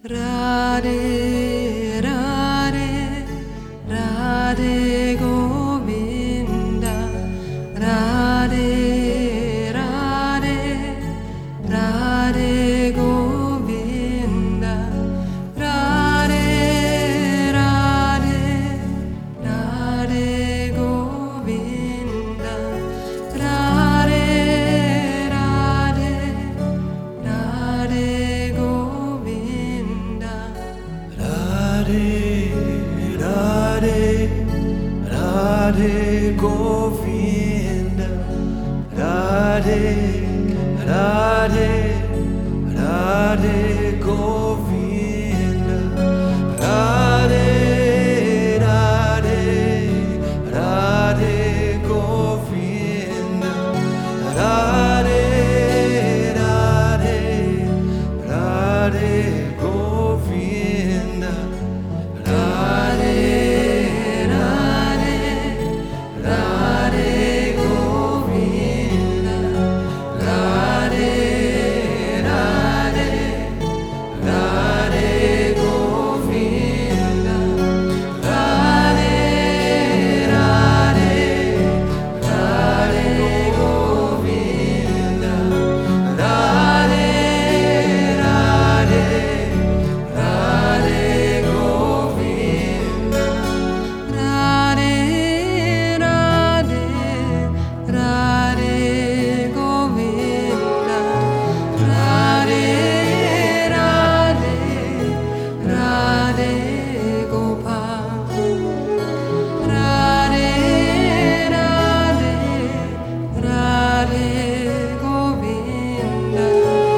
Radhe, Radhe, Radhe Govinda, Radhe, Radhe, Radhe Govinda, Radhe, Radhe, Radhe Govinda, Radhe, Radhe, Radhe Govinda. Radhe, Radhe, Radhe Govinda, Radhe, Radhe, Radhe Govinda, Radhe, Radhe, Radhe Govinda, Radhe, Radhe, Radhe Govinda, Radhe, Radhe, Radhe Govinda, Radhe, Radhe, Radhe Govinda, Radhe, Radhe, Radhe Govinda, Radhe, Radhe, Radhe Govinda. Radhe, Radhe, Radhe Govinda, Radhe, Radhe, Radhe Gopal, Radhe, Radhe, Radhe Govinda,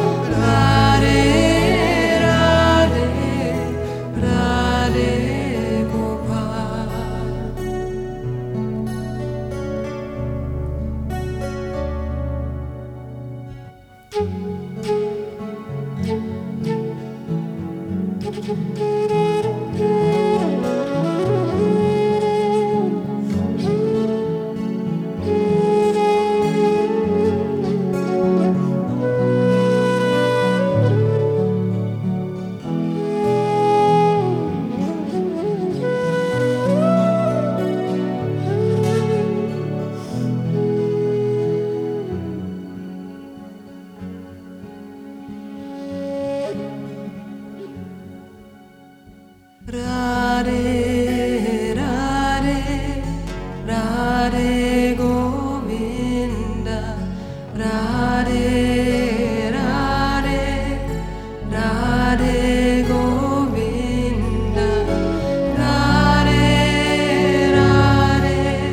Radhe, Radhe, Radhe Gopal. Radhe, Radhe, Radhe Govinda, Radhe, Radhe, Radhe Govinda, Radhe, Radhe,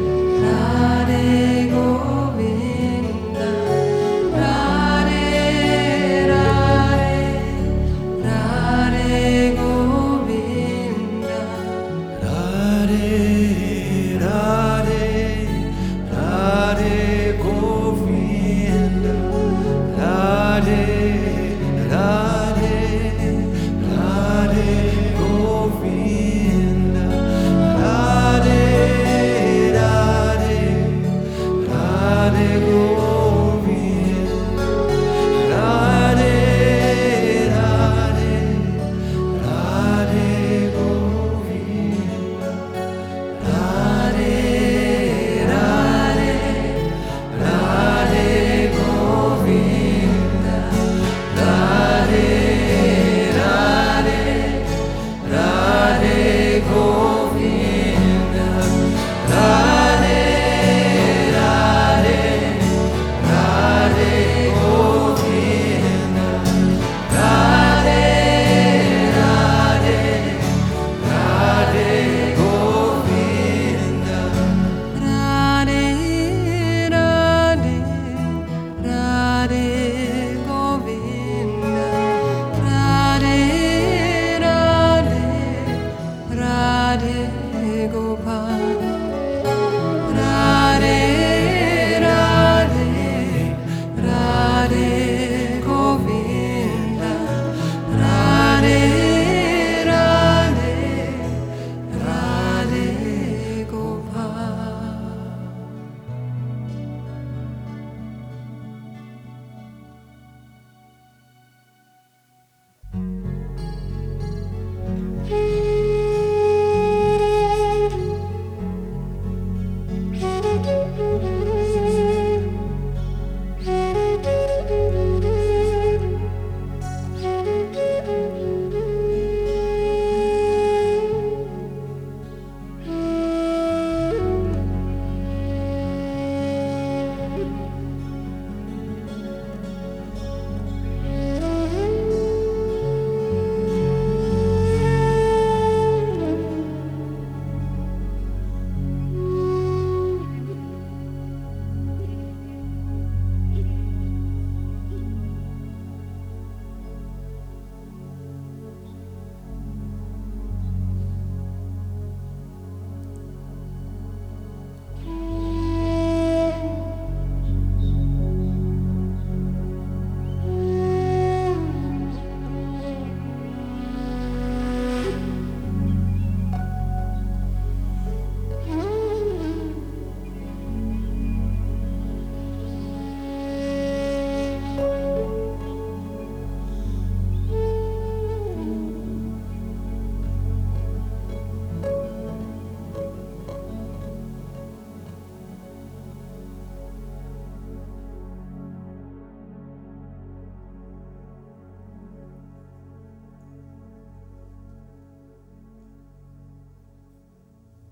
Radhe Govinda, Radhe, Radhe, Radhe Govinda. Radhe, Radhe, Radhe Govinda, Radhe, Radhe, Radhe Govinda, Radhe, Radhe, Radhe Govinda.